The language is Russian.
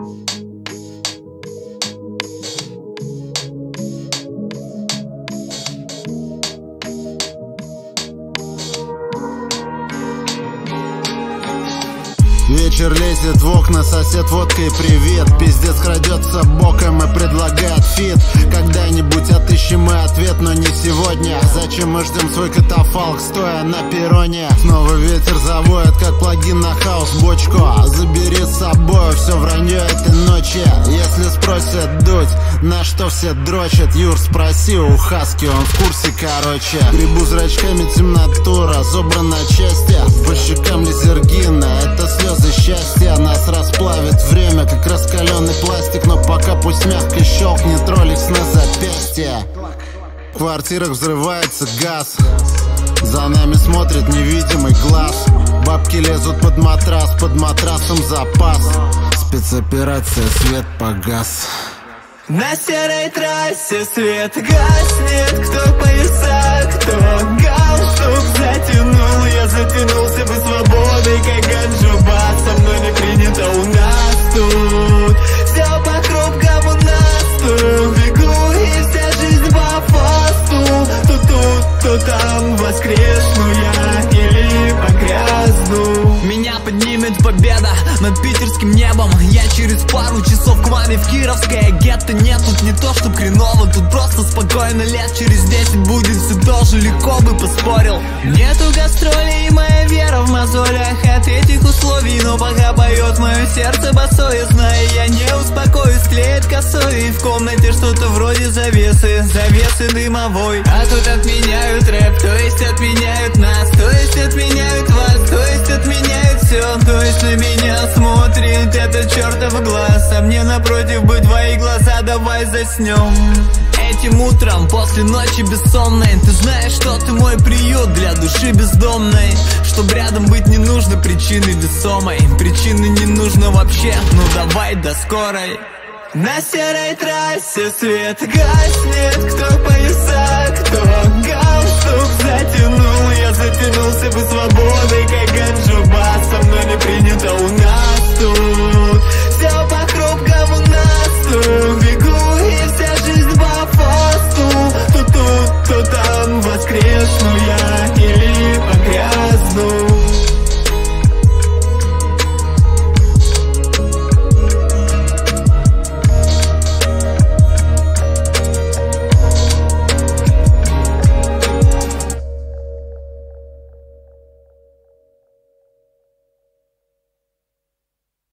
Вечер лезет в окна, сосед водкой привет. Пиздец крадется боком и предлагает фит. Когда-нибудь отыщем мы ответ, но не сегодня. Зачем мы ждем свой катафалк, стоя на перроне? Снова ветер завоет, как плагин на хаус-бочку. Забери с собой все вранье этой ночи. Если спросят дуть, на что все дрочат, Юр, спроси у Хаски, он в курсе, короче. Гребу зрачками темноту, разобран на части. По щекам лизергина, это слезы счастья. Нас расплавит время, как раскаленный пластик. Но пока пусть мягко щелкнет роликс на запястье. В квартирах взрывается газ, за нами смотрит невидимый глаз. Бабки лезут под матрас, под матрасом запас. Спецоперация, свет погас. На серой трассе свет гаснет. Кто пояса, кто галстук затянул. Я затянулся бы свободой, как ганджуба. Со мной не принято у нас тут. Все вокруг у нас тут. Бегу и вся жизнь по фасту. То тут, то там воскресну я или погрязну. Меня поднимет победа над питерским небом. Я через пару часов к маме в Кировское гетто. Нет, тут не то, что хреново, тут просто спокойно. Лет через 10 будет все тоже, легко бы поспорил. Нету гастролей, и моя вера в мозолях от этих условий. Но пока поет мое сердце босое, знаю, я не успокоюсь. Клеит косой, и в комнате что-то вроде завесы дымовой. А тут отменяют рэп, то есть отменяют нас, то есть отменяют вас, то есть отменяют все. То есть на меня смотрит этот чертов глаз, а мне напротив бы твои глаза, давай заснем. Этим утром, после ночи бессонной, ты знаешь, что ты мой приют для души бездомной. Чтоб рядом быть не нужно причины весомой. Причины не нужно вообще, ну давай до скорой. На серой трассе свет гаснет. Кто пояса, кто галстук затянул. Я затянулся бы свободой, как ганджуба. Со мной не принято у нас тут.